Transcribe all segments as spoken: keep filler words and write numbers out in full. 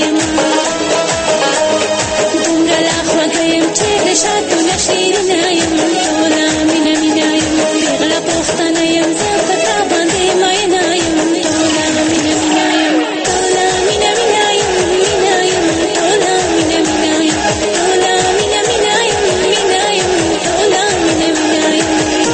یم دومره لا خوږه یم چې د شاتونه شیرینه یم ټوله مینه مینه یم پیغله پښتنه یم زه په تا باندې مینه یم ټوله مینه مینه یم ټوله مینه مینه یم مینه یم ټوله مینه مینه یم ټوله مینه مینه یم مینه یم ټوله مینه مینه یم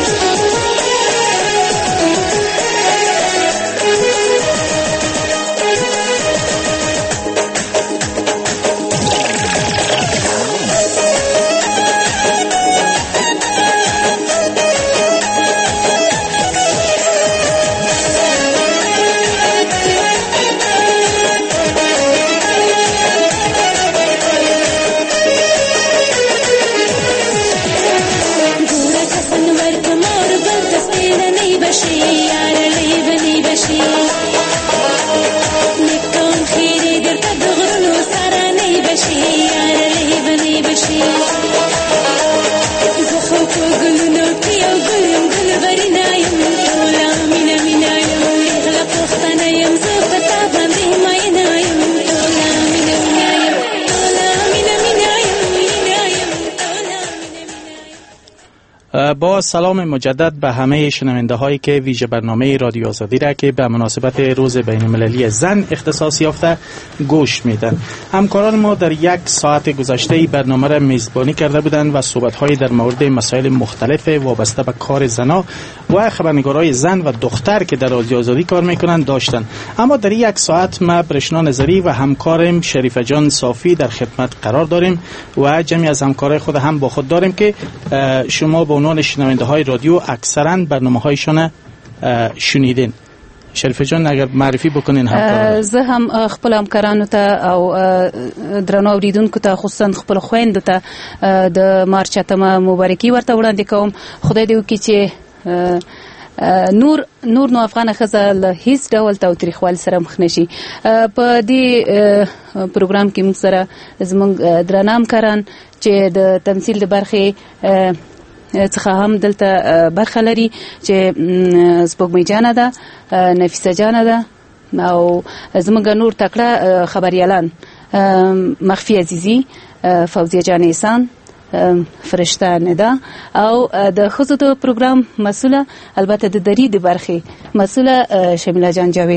با سلام مجدد به همه شنونده هایی که ویژه برنامه رادیو آزادی را که به مناسبت روز بین المللی زن اختصاص یافته گوش میدن. همکاران ما در یک ساعت گذشته برنامه را میزبانی کرده بودند و صحبت هایی در مورد مسائل مختلف وابسته به کار زنا و خبرنگارای زن و دختر که در رادیو آزادی کار میکنند داشتند. اما در یک ساعت ما برشنا نظری و همکارم شریفه جان صافی در خدمت قرار داریم و جمعی از همکارای خود هم با خود داریم که شما به عنوان شنونده های رادیو اکثرا برنامه هایشان شنیدین. شریفه جان اگر معرفی بکنین همکاران. زه هم خپل همکارانو ته او درنو اوریدونکو ته خصوصا خپل خويندو ته د مارچ اتمه مبارکي ورته وړاندې کوم. خدای دې وکړي چې نور نور نو افغان خزه له هیڅ ډول تاوتریخوالي سره مخ نشي. په دې پروګرام کې موږ سره زموږ درنه همکاران چې د تمثيل د برخې څخه هم دلته برخه لري چې سپوږمۍ جانه ده، نفیسه جانه ده او زموږ نور تکړه خبريالان مخفي عزیزي، فوزیه جان احسان، فرشته ندا او د خزو د پروګرام مسؤله البته د دری د برخې مسؤله شمیله جان جاوید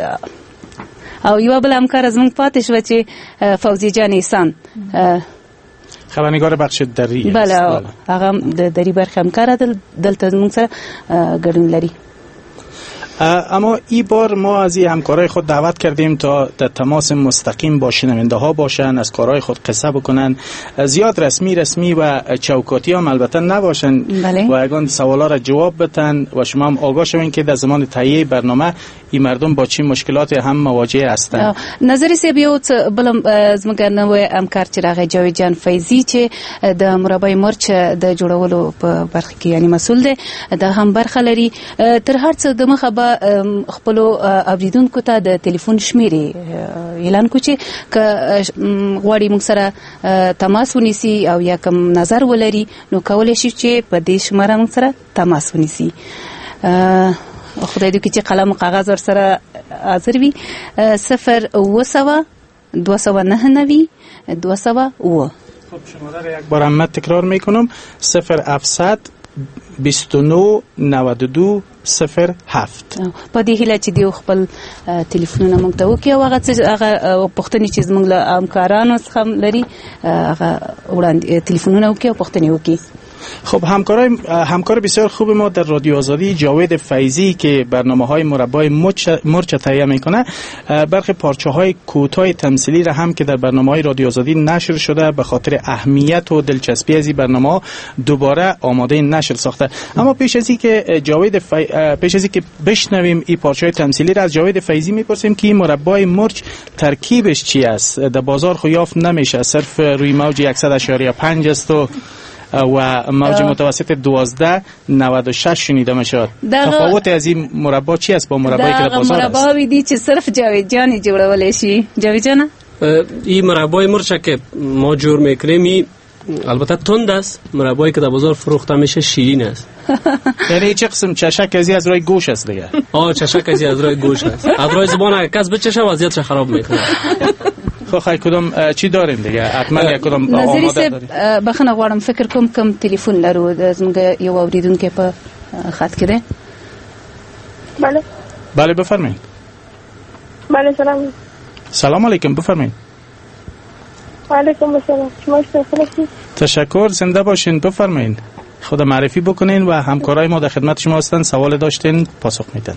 او یو بل همکار زموږ پاتې شو چې فوزیه جان احسان خبرنگار بخش دری است. بله هغه د دری برخه همکار دلته موږ سره ګډون لري. اما این بار ما از این همکارای خود دعوت کردیم تا در تماس مستقیم با شنونده ها باشن، از کارهای خود قصه بکنن، زیاد رسمی رسمی و چوکاتی هم البته نباشن بله. و اگه سوالا را جواب بدن و شما هم آگاه شوین که در زمان تهیه برنامه این مردم با چی مشکلات هم مواجه هستند. نظر سی بیو بلم زموږ نوې همکار چې راغی جاوید جان فیضی چې د مربع مرچ د جوړولو په برخه کې یعنی مسؤل دی، دا هم برخه لري. تر هر څه د مخه به خپل اوریدونکو ته د ټلیفون شمیرې اعلان کو چې غواړي موږ سره تماس ونیسي او یا کوم نظر ولري نو کولای شي چې په دې شماره موږ سره تماس ونیسي. خدای دې چې قلم او کاغذ ور سره حاضر وي. صفر و سوا دو سوا نه نوی دو سوا و. خب شماره را یک بار هم تکرار میکنم: صفر هفتصد بیست و نه نود و دو صفر هفت. په دې هیله چې دیو خپل ټلیفونونه موږ ته وکړي او هغه هغه پوښتنې چې موږ له همکارانو څخه لري هغه وړاندې ټلیفونونه وکړي او پوښتنې وکړي. خب همکارای همکار بسیار خوب ما در رادیو آزادی جاوید فیضی که برنامه‌های مربع مرچ تهیه میکنه برخی پارچه‌های کوتاه تمثیلی را هم که در برنامه‌های رادیو آزادی نشر شده به خاطر اهمیت و دلچسبی از این برنامه‌ها دوباره آماده نشر ساخته. اما پیش از این که جاوید فی... پیش از این که بشنویم این پارچه‌های تمثیلی را از جاوید فیضی میپرسیم که این مربع مرچ ترکیبش چی است؟ در بازار خو یافت نمیشه، صرف روی موج صد و پنج است و و موج متوسط دوازده نود و شش شنیده میشد. تفاوت از این مربع چی است با مربعی که در بازار است؟ مربع ویدی چې صرف جاوید جان جوړول شي. جاوید جان این مربع مرچ که ما جور میکنیم البته تند است، مربعی که در بازار فروخته میشه شیرین است. یعنی چه قسم چشک ازی از روی گوش است دیگه؟ آه چشک ازی از روی گوش است. از روی زبان کس بچشه وضعیتش خراب میکنه. خب خیلی کدام چی داریم دیگه حتما یک کدام نظری صاحب بخنه غواړم فکر کوم کم تلیفون لرو زموږ یو اوریدونکو په خط کې ده. بله بله بفرمایید. بله سلام. سلام علیکم بفرمایید. علیکم السلام. شما خوبید؟ تشکر زنده باشین بفرمایید. خود معرفی بکنین و همکارای ما در خدمت شما هستن سوال داشتین پاسخ میدن.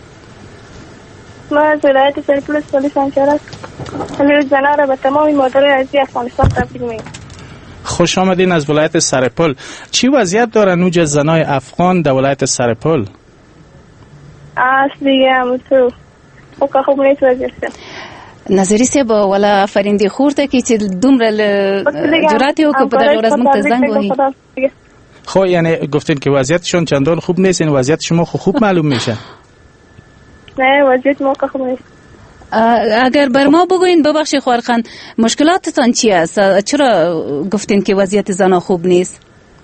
ما از ولایت سرپل پلیس انچارک علی زنا را به تمام مادرای عزیز افغانستان تبریک میگم. خوش آمدین از ولایت سرپل. چی وضعیت داره نوج زنای افغان در ولایت سرپل؟ آس دیگه همونطور خب که خوب نیست وضعیت. نظری صاحب ولا فرندی خورته که چې دومره جراتی وکړه په دغه ورځ موږ ته زنګ وهي. خب یعنی گفتین که وضعیتشون چندان خوب نیست، این وضعیت شما خوب معلوم میشه. نه وضعیت ما که خوب نیست. اگر بر ما بگوین ببخشید خواهرخان مشکلاتتان چی است؟ چرا گفتین که وضعیت زنا خوب نیست؟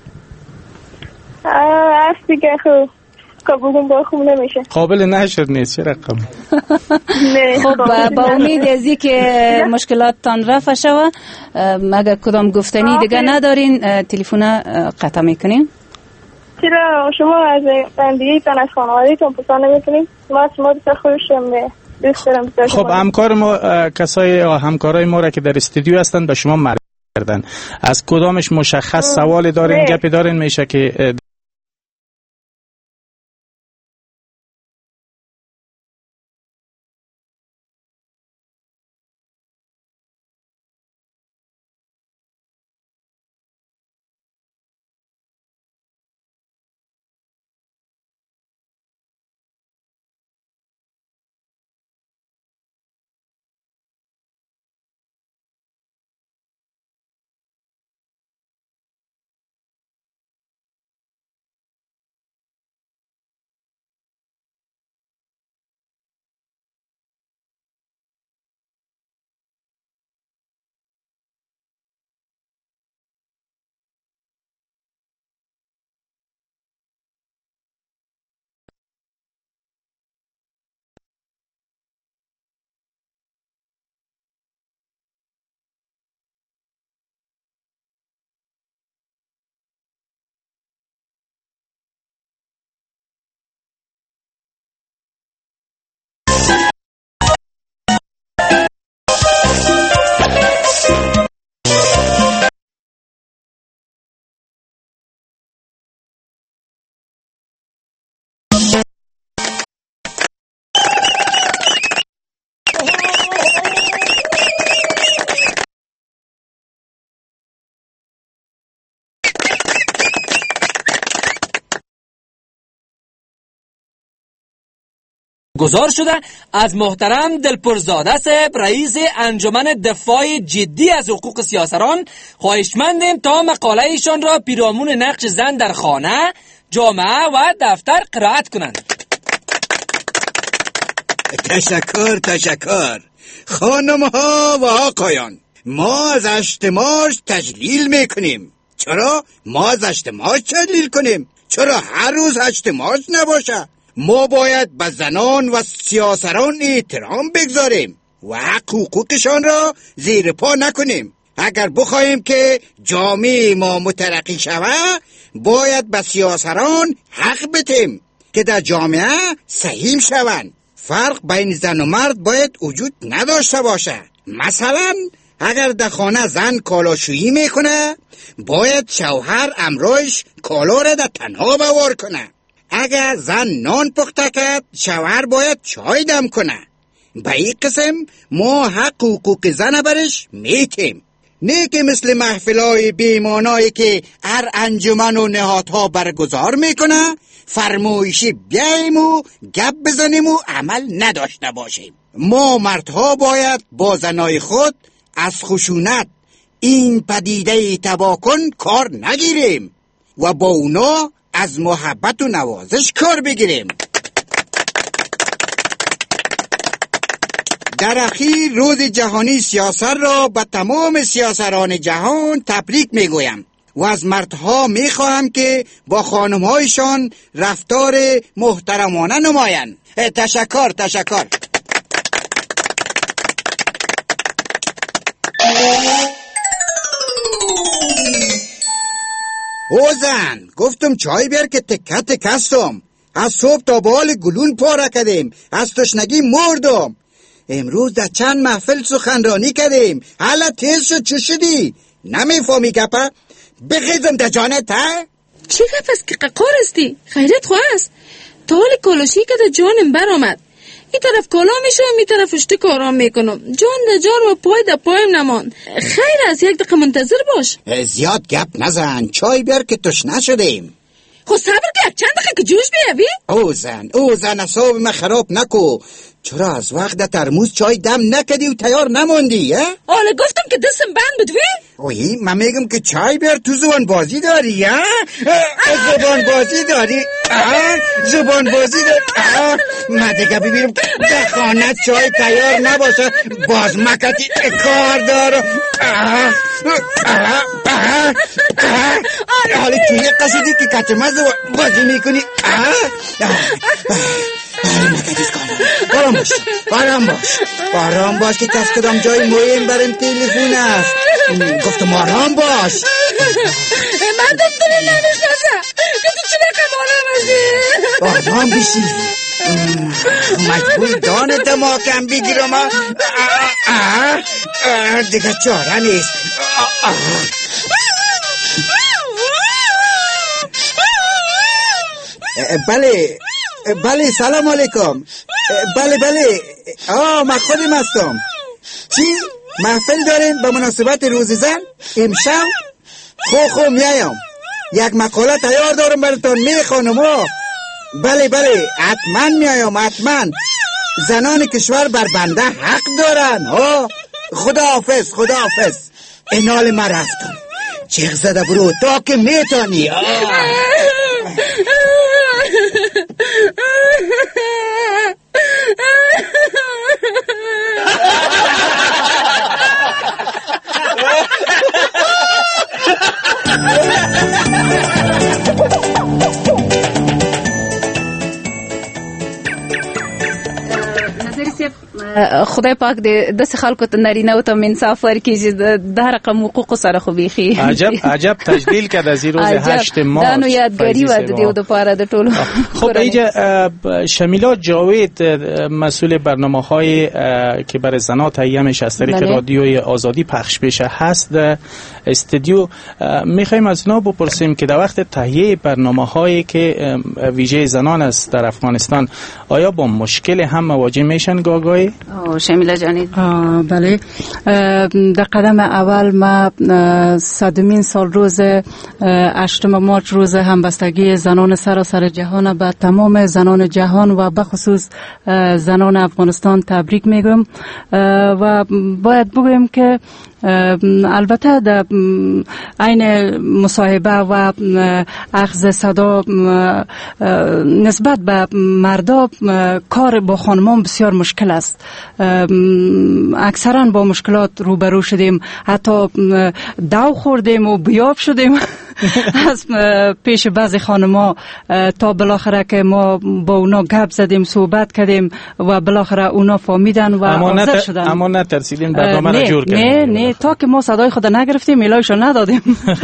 است دیگه خوب که بگم با خوب نمیشه. قابل نشر نیست چه رقم؟ خب با امید از این که مشکلاتتان رفع شوه اگر کدام گفتنی دیگه ندارین تلفن قطع میکنیم. چرا شما از زندگیتان از خانواده‌تان پرسان نمیکنید؟ ما شما دوست خوشم دوست دارم. خب همکار ما کسای همکارای ما را که در استودیو هستن به شما معرفی کردن. از کدامش مشخص سوال دارین گپی دارین میشه که گزار شده از محترم دلپرزاده صاحب رئیس انجمن دفاع جدی از حقوق سیاسران خواهشمندیم تا مقاله ایشان را پیرامون نقش زن در خانه، جامعه و دفتر قرائت کنند. تشکر تشکر خانم ها و آقایان، ما از هشت مارچ تجلیل میکنیم. چرا ما از هشت مارچ تجلیل کنیم؟ چرا هر روز هشت مارچ نباشه؟ ما باید به زنان و سیاسران احترام بگذاریم و حقوقشان را زیر پا نکنیم. اگر بخواهیم که جامعه ما مترقی شود باید به سیاسران حق بدیم که در جامعه سهیم شوند. فرق بین زن و مرد باید وجود نداشته باشه. مثلا اگر در خانه زن کالاشویی میکنه باید شوهر امرایش کالا را در تنها بوار کنه. اگر زن نان پخته کرد شوهر باید چای دم کنه. به این قسم ما حق حقوق زن برش میتیم، نه که مثل محفلای بیمانایی که هر انجمن و نهادها برگزار میکنه فرمایشی بیاییم و گپ بزنیم و عمل نداشته باشیم. ما مردها باید با زنای خود از خشونت این پدیده تباه کن کار نگیریم و با اونا از محبت و نوازش کار بگیریم. در اخیر روز جهانی سیاست را به تمام سیاسران جهان تبریک میگویم و از مردها میخواهم که با خانمهایشان رفتار محترمانه نمایند. تشکر تشکر. او زن گفتم چای بیار که تکه تکه هستم. از صبح تا بال گلون پاره کردیم، از تشنگی مردم. امروز در چند محفل سخنرانی کردیم، حالا تیز شد چو شدی؟ نمیفهمی گپه؟ بخیزم در جانت ها؟ چی گپ است که ققار استی؟ خیرت خواه است. تا حال کالاشی که در جانم بر آمد. این طرف کالا میشم، این طرف اشتک آرام میکنم. جان در جان و پای در پایم نمان. خیر است، یک دقیقه منتظر باش. زیاد گپ نزن، چای بیار که تشنه شدیم. خب صبر که یک چند دقیقه که جوش بیاوی؟ او زن او زن اصاب من خراب نکو. چرا از وقت در ترموز چای دم نکدی و تیار نماندی؟ آله گفتم که دستم بند بدوی؟ اوی من میگم که چای بیار، تو زبان بازی داری یا؟ زبان بازی داری؟ زبان بازی داری؟ من دیگه ببینم در خانه چای تیار نباشه باز مکتی کار دارم. حالا توی قصدی که کچمه بازی میکنی. بارم باش بارم باش بارم باش که کس کدام جای مهم برم تلفون است. گفتم آرام باش. من دکتر نمیشناسم که تو چی نکم آرام آرام بشی. مجبور دانت ماکم بگیرم. دیگه چاره نیست. بله بله سلام علیکم. بله بله آه من خودم هستم. چی؟ محفل دارین به مناسبت روز زن امشب؟ خو خو میایم، یک مقاله تیار دارم براتون میخوانم. بله بله حتما میایم حتما. زنان کشور بر بنده حق دارن. ها خدا حافظ خدا حافظ. اینال من رفتم. چیخ زده برو تا که میتانی. خدای پاک دې داسې خلکو ته نارینه‌و ته انصاف ورکړي چې د هر رقم حقوقو سره خو بیخي عجب عجب تجلیل کرد از این روز هشت مارچ. دا نو یادګاري وه د دې دپاره د ټولو. خب اینجا شمیلا جاوید مسئول برنامه‌های که برای زنها تهیه میشه از طریق رادیوی آزادی پخش بشه هست در استودیو. میخوایم از اینا بپرسیم که در وقت تهیه برنامه‌هایی که ویژه زنان است در افغانستان آیا با مشکل هم مواجه میشن گاگای؟ شمیلا جانی بله. در قدم اول ما صدمین سال روز هشتم مارچ روز همبستگی زنان سراسر جهان به تمام زنان جهان و به خصوص زنان افغانستان تبریک میگم و باید بگویم که البته در عین مصاحبه و اخذ صدا نسبت به مردا کار با خانمان بسیار مشکل است. اکثرا با مشکلات روبرو شدیم، حتی دو خوردیم و بیاب شدیم از پیش بعضی خانما تا بالاخره که ما با اونا گپ زدیم صحبت کردیم و بالاخره اونا فهمیدن و حاضر شدن. اما نترسیدین برنامه را جور کردیم؟ نه نه تا که ما صدای خود نگرفتیم ایلایشان ندادیم.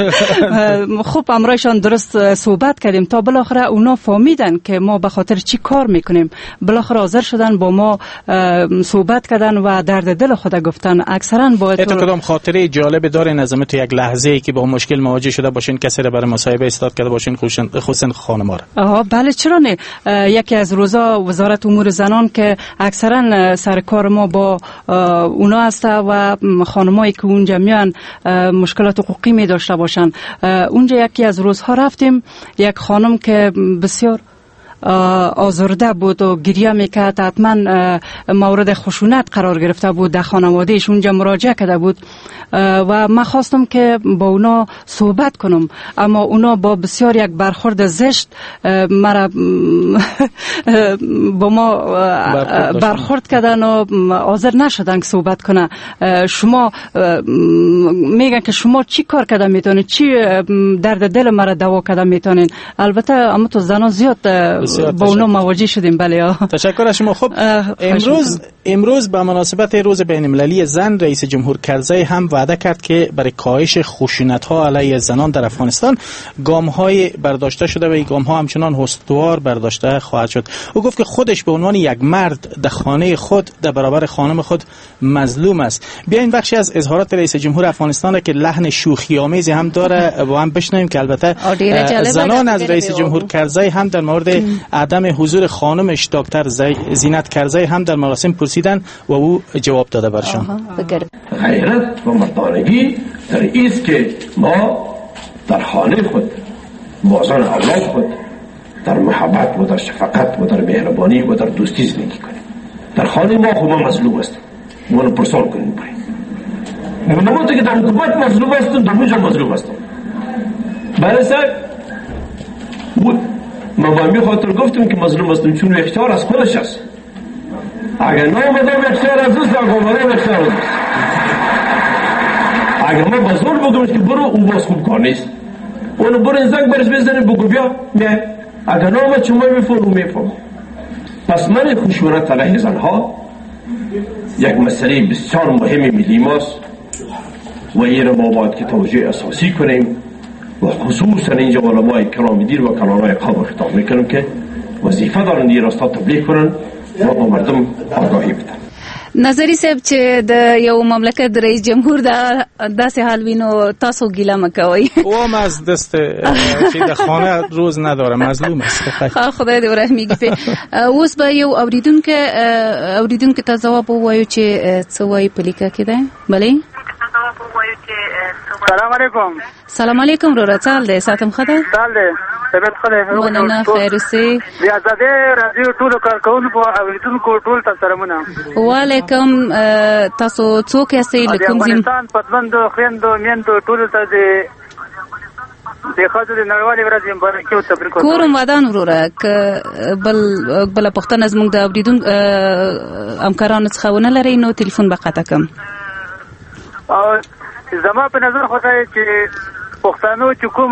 خوب امرایشان درست صحبت کردیم تا بالاخره اونا فهمیدن که ما به خاطر چی کار میکنیم. بالاخره حاضر شدن با ما صحبت کردن و درد دل خود گفتن. اکثرا با تو کدام خاطره جالب دارین از تو یک لحظه ای که با مشکل مواجه شده باشین، کسی را برای مصاحبه استاد کرده باشین، خصوصا خانم‌ها را؟ بله چرا نه. یکی از روزا وزارت امور زنان که اکثرا سر کار ما با اونا است و خانمایی که اونجا میان مشکلات حقوقی می داشته باشن. اونجا یکی از روزها رفتیم، یک خانم که بسیار آزرده بود و گریه میکرد، حتما مورد خشونت قرار گرفته بود در خانوادهش، اونجا مراجعه کرده بود و من خواستم که با اونا صحبت کنم، اما اونا با بسیار یک برخورد زشت مرا با ما برخورد کردن و حاضر نشدن که صحبت کنه. شما میگن که شما چی کار کرده میتونید، چی درد دل مرا دوا کرده میتونید. البته اما تو زنان زیاد با اونا مواجه شدیم. بله. تشکر از شما. خب امروز امروز به مناسبت روز بین المللی زن، رئیس جمهور کرزی هم وعده کرد که برای کاهش خشونت‌ها علیه زنان در افغانستان گام‌های برداشته شده و این گام‌ها همچنان استوار برداشته خواهد شد. او گفت که خودش به عنوان یک مرد در خانه خود در برابر خانم خود مظلوم است. بیاین بخشی از اظهارات رئیس جمهور افغانستان که لحن شوخی آمیزی هم داره با هم بشنویم که البته زنان از رئیس جمهور کرزی هم در مورد عدم حضور خانمش دکتر زینت کرزی هم در مراسم پرسیدن و او جواب داده برشان. غیرت و مردانگی در ایست که ما در خانه خود با زن اولاد خود در محبت و در شفقت و در مهربانی و در دوستی زندگی کنیم. در خانه ما خود ما مظلوم هستیم، ما رو پرسان کنیم بریم نمونده که در حکومت مظلوم هستیم، در اونجا مظلوم هستیم. برای سر ما با همی خاطر گفتیم که مظلوم هستیم چون اختیار از خودش هست. اگر نامدام اختیار از اوست، اگر نامدام اختیار از اوست. اگر ما بزرگ بگویمش که برو، اون باز خوب کار نیست. اونو برو این زنگ برش بزنی بگو بیا، نه. اگر نامد شما میفهم و میفهم. پس من خشونت علیه زنها یک مسئله بسیار مهم ملی ماست و این را ما باید که توجه اساسی کنیم و خصوصا اینجا علمای کرام دین و کلانای قوم خطاب میکنم که وظیفه دارن این راستا تبلیغ کنن و با مردم آگاهی بدن. نظری صاحب چې د یو مملکت د رئیس جمهور د داسې حال وینو تاسو ګیله مکوئ او هم از دست چې د خانه روز نداره مظلوم است. خدای دې ورحمیږي په اوس به یو اوریدونکو اوریدونکو ته ځواب ووایو چې څه وایي په لیکه کې ده. بلې سلام علیکم. سلام علیکم ورور څه دی ساتم خدای سال دی طبیعت خدای مننه خیر اوسې بیا زده راډیو ټول کارکونکو اوریدونکو ټول تاسو سلامونه. وعلیکم. تاسو څوک یاست له کوم ځای؟ افغانستان پتمندو خويندو میندو ټول ته د د خاطر نړیوالې ورځې مبارکي او تبریک کوم ودان وروره ک بل بل پښتنه زموږ د اوریدون همکارانو څخه ونه لري نو ټلیفون به قطع کوم. او زما په نظر خو ته چې پښتنو چې کوم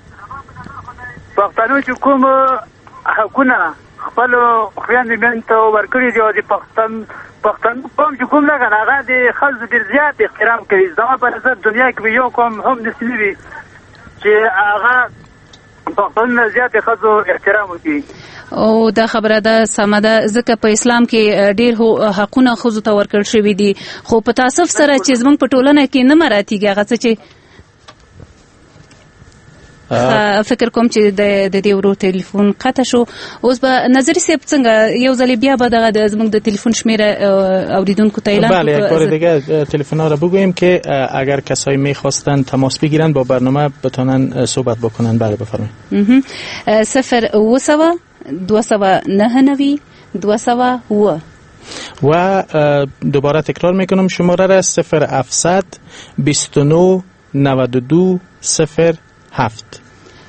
پښتنو چې کوم حقونه خپل خويندې مېنته ورکړي دي او د پښتن پښتن قوم چې کوم نه هغه د خلکو ډېر زیات احترام کوي. زما په نظر دنیا کې یو قوم هم نسلی وي چې هغه پښتون نه زیات خلکو احترام کوي. او دا خبره ده سمه ده ځکه په اسلام کې ډېر حقونه ښځو ته ورکړل شوي دي خو په تاسف سره چې زموږ په ټولنه کې نه مراتیږي هغه څه چې فکر کوم چې د دې ورو ټلیفون قطع شو. اوس به نظری صاحب څنګه یو ځل بیا به دغه د زموږ د ټلیفون شمیره اوریدونکو ته اعلان بله یک بار دیگه تلفن‌ها رو بگوییم که اگر کسایی می‌خواستن تماس بگیرن با برنامه بتونن صحبت بکنن. بله بفرمایید. صفر و سوا دو سوا نه نوی دو سوا و و دوباره تکرار میکنم شماره را صفر هفتصد بیست و نه نود و دو صفر هفت.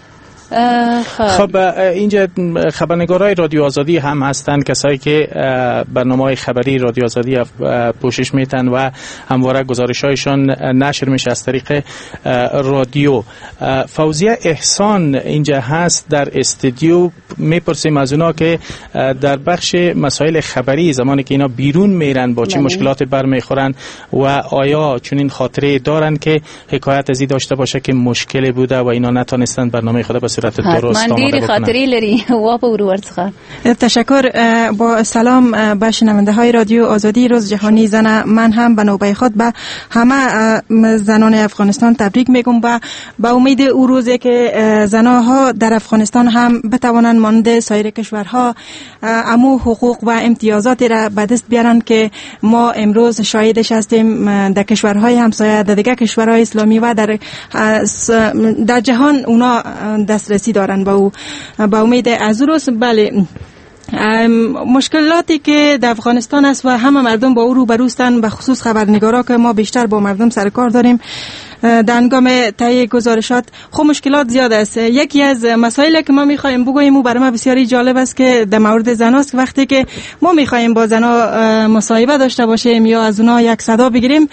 خب اینجا خبرنگارای رادیو آزادی هم هستند، کسایی که برنامه‌های خبری رادیو آزادی پوشش میتن و همواره گزارش‌هایشان نشر میشه از طریق رادیو. فوزیه احسان اینجا هست در استودیو. میپرسیم از اونا که در بخش مسائل خبری زمانی که اینا بیرون میرن با چه مشکلات برمیخورن و آیا چنین خاطره دارن که حکایت از این داشته باشه که مشکلی بوده و اینا نتونستن برنامه خود به صورت درست آماده بکنن. خاطری لري واپ ورڅخه. تشکر. با سلام به شنونده های رادیو آزادی روز جهانی زن. من هم به نوبه خود به همه زنان افغانستان تبریک میگم و به امید او روزی که زنها در افغانستان هم بتوانند مانند سایر کشورها امو حقوق و امتیازات را به دست بیارن که ما امروز شاهدش هستیم در کشورهای همسایه، در دیگر کشورهای اسلامی و در در جهان اونا دسترسی دارن با او. با امید از روز بله مشکلاتی که در افغانستان است و همه مردم با او روبروستن، به خصوص خبرنگارا که ما بیشتر با مردم سر کار داریم، در هنگام تهیه گزارشات خب مشکلات زیاد است. یکی از مسائلی که ما میخوایم بگوییم و برای ما بسیاری جالب است که در مورد زناست، وقتی که ما میخوایم با زنا مصاحبه داشته باشیم یا از اونها یک صدا بگیریم،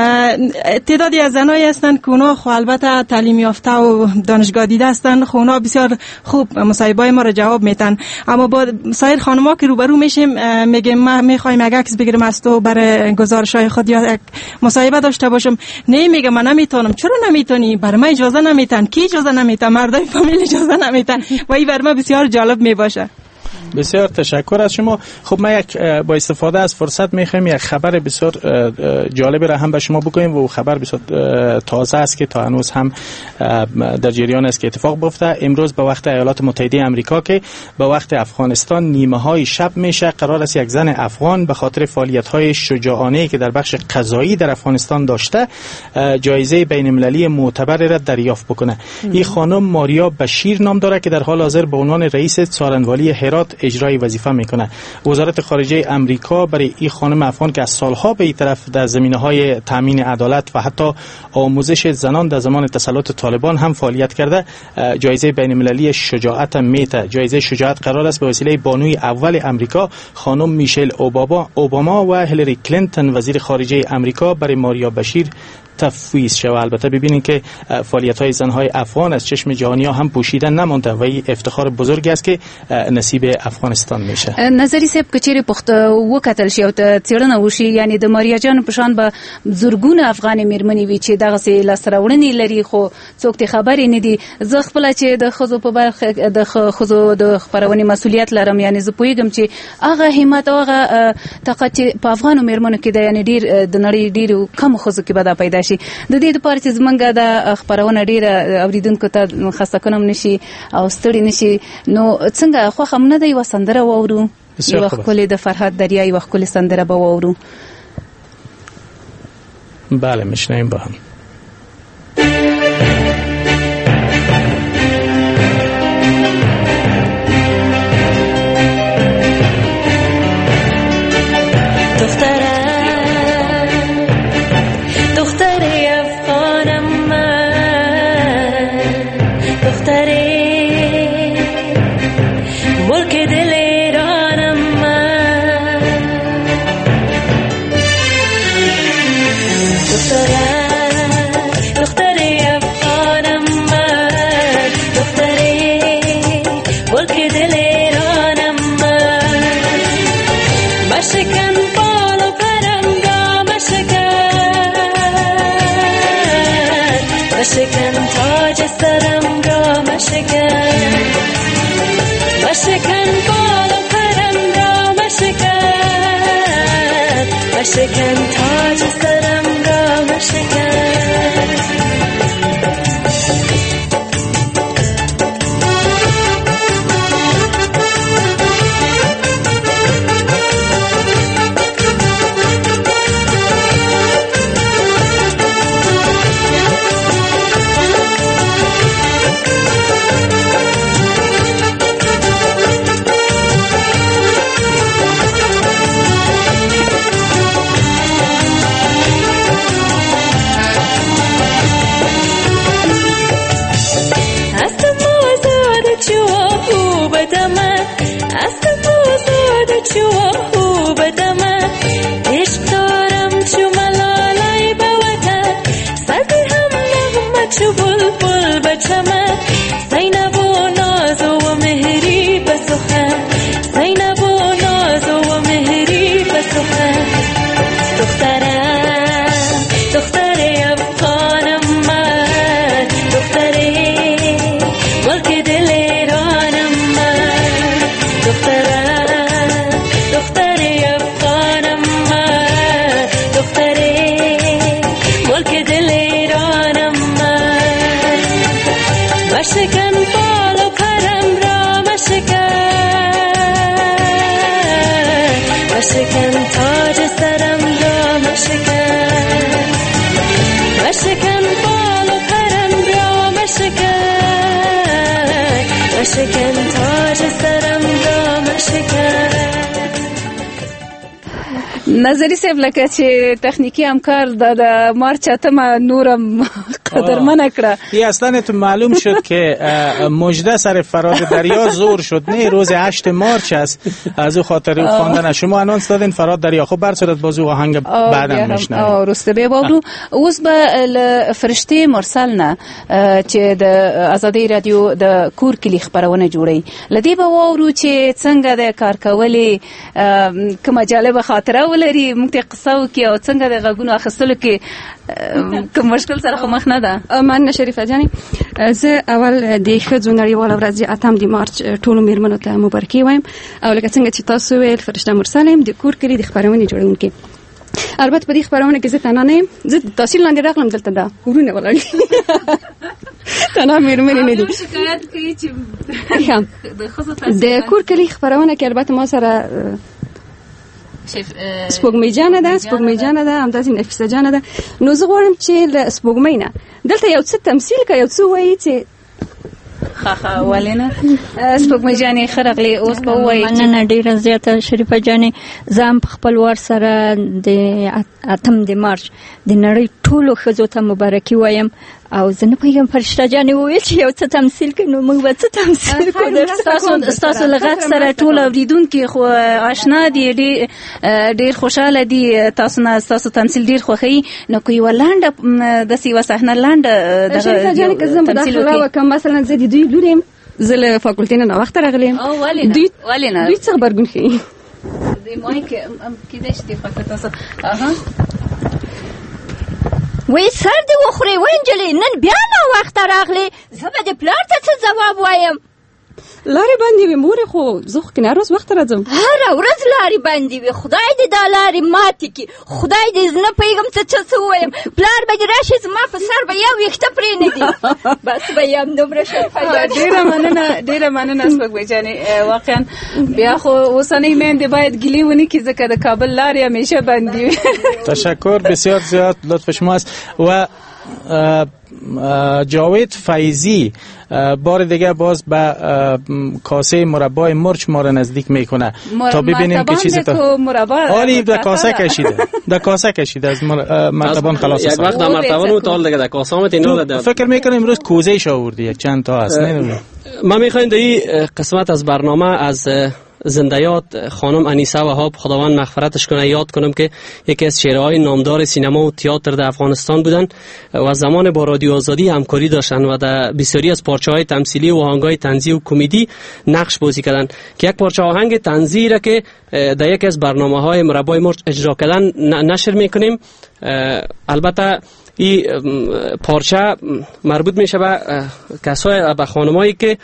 تعدادی از زنایی هستند که اونها خب البته تعلیم یافته و دانشگاه دیده هستند، خب اونها بسیار خوب مصاحبه ما را جواب میتن، اما با سایر خانم‌ها که روبرو میشیم میگیم ما میخوایم یک عکس بگیریم از تو برای گزارش‌های خود یا مصاحبه داشته باشم، نه میگم من نمیتونم. چرا نمیتونی؟ برای من اجازه نمیتن. کی اجازه نمیتن؟ مردای فامیل اجازه نمیتن. و این برای من بسیار جالب میباشه. بسیار تشکر از شما. خب ما یک با استفاده از فرصت میخوایم یک خبر بسیار جالب را هم به شما بگوییم و خبر بسیار تازه است که تا هنوز هم در جریان است که اتفاق بیفته. امروز به وقت ایالات متحده آمریکا که به وقت افغانستان نیمه های شب میشه، قرار است یک زن افغان به خاطر فعالیت های شجاعانه که در بخش قضایی در افغانستان داشته جایزه بین المللی معتبر را دریافت بکنه. این خانم ماریا بشیر نام داره که در حال حاضر به عنوان رئیس څارنوالۍ هرات اجرای وظیفه میکنه. وزارت خارجه امریکا برای این خانم افغان که از سالها به این طرف در زمینه‌های تامین عدالت و حتی آموزش زنان در زمان تسلط طالبان هم فعالیت کرده، جایزه بین المللی شجاعت میته. جایزه شجاعت قرار است به وسیله بانوی اول امریکا خانم میشل اوباما اوباما و هیلاری کلینتون وزیر خارجه امریکا برای ماریا بشیر تفویض شود. البته ببینید که فعالیت‌های زن‌های افغان از چشم جهانی‌ها هم پوشیدن نمانده و این افتخار بزرگی است که نصیب افغانستان میشه. نظری صاحب کچېری پخت وکتل شي او تیرنه وشي، یعنی د ماریا جان پشان به زورګونه افغان میرمنې وی چې دغه سي لاسراوړنې لري، خو څوک ته خبرې نه دي. زه خپل چې د خزو په برخه د خزو د خبرونې مسولیت لرم، یعنی زه پوهیږم چې هغه همت او هغه طاقت په افغانو میرمنو کې د یعنی ډیر د نړۍ ډیر کم خزو کې به دا پیدا شي. د دې لپاره چې زمونږ د خبرونه ډیره اوریدونکو ته خسته کنم نشي او ستړي نشي، نو څنګه خو هم نه دی یوه سندره واورو، یوه ښکلې د فرهاد دریا یوه ښکلې سندره به واورو. بله میشنویم با هم. مشکن تاج سرم را مشکن، مشکن بال و پرم را مشکن، مشکن تاج سرم را مشکن. نظری صاحب لکه چې تخنیکی همکار د مارچ اتمه نورم قدرمنه کړه. این اصلا تو معلوم شد که مجده سر فراد دریا زور شد. نه روز هشت مارچ است، از او خاطر خواندن شما انانس دادین فراد دریا. خب بر صورت بازو آهنگ بعدم میشنویم. او رسته به باورو اوس به فرشته مرسل نه چې د آزادۍ رادیو د کور کلی خبرونه جوړي. لدی به واورو چې څنګه د کار کولې کومه جالبه خاطره ولري، موږ ته قصه وکړي او څنګه د غږونو اخیستلو کې کوم مشکل سره خو مخ نه ده. من شریفه جانې، زه اول د ښځو نړیواله ورځ اتم د مارچ ټولو میرمنو ته مبارکي وایم او لکه څنګه چې تاسو ویل فرشته مرسل یم د کور کلی د خبرونې جوړونکي. البته په دې خبرونه کې زه تنها نه یم، زه د تحصیل لاندې راغلم، دلته دا ورونه ولاړ تنها میرمنې نه دي. شکایت کوي چې د کور کلی خبرونه کې البته ما سره سپوږمۍ جانه ده سپوږمۍ جانه ده همداسې نفیسه جانه ده. نو زه غواړم چې له سپوږمۍ نه دلته یو څه تمثیل که یو څه وایي چې خاخه ولینه سپوږمۍ جانې خرغلی اوس به وایي. مننه ډېره زیاته شریفه جانې. زه هم په خپل وار سره د اتم د مارچ د نړۍ ټولو ښځو ته مبارکي وایم او زه نه پوهېږم فرشته جانې وویل چې یو څه تمثیل کوي، نو موږ به څه تمثیل کوو؟ ستاسو له غږ سره ټول اورېدونکي خو آشنا دي، ډېر خوشحاله دي تاسو نه، ستاسو تمثیل ډېر خوښوي. نو که یوه لنډه داسې یوه صحنه لنډه شریفه جانې که زه مداخله وکړم، مثلا زه د دوی لور یم، زه له فاکولټې نه ناوخته راغلی یم. دوی دوی څه غبرګون ښیي؟ وی سر دی وخوری و انجلی نن بیا ناوخته راغلی، زه به د پلار ته څه ځواب وایم؟ لارې باندې وي مورې، خو زه خو کنه هر ورځ وخته راځم. هره ورځ لارې باندې وي، خدای دې دا لارې ماتې کړي، خدای دې زه نه پوهېږم څه څه څه ووایم. پلار به دې راشي زما په سر به یو ویښته پرې نه دي. بس به یم دومره شریفه جانې. ډېره مننه ډېره مننه سپوږمۍ جانې. واقعا بیا خو اوسنۍ میندې باید ګیلې ونه کړي ځکه د کابل لارې همیشه بندې وي. تشکر بسیار زیاد، لطف شماست. و جاوید فیضی بار دیگه باز به کاسه مربای مرچ ما را نزدیک میکنه تا ببینیم که چیزی تا آلی در کاسه کشیده در کاسه کشیده از مرتبان خلاص یک وقت در مرتبان و تال دیگه در کاسه همت اینو ده. فکر میکنم امروز کوزه شا آوردی یک چند تا هست. من میخوایم در این قسمت از برنامه از زندیات خانم انیسه وهاب خداوند مغفرتش کنه یاد کنم که یکی از چهره‌های نامدار سینما و تئاتر در افغانستان بودن و زمان با رادیو آزادی همکاری داشتن و در بسیاری از پارچه‌های تمثیلی و آهنگ‌های طنزی و کمدی نقش بازی کردن که یک پارچه آهنگ طنزی را که در یکی از برنامه‌های مربای مرچ اجرا کردن نشر می‌کنیم. البته این پارچه مربوط میشه به کسای به خانمایی که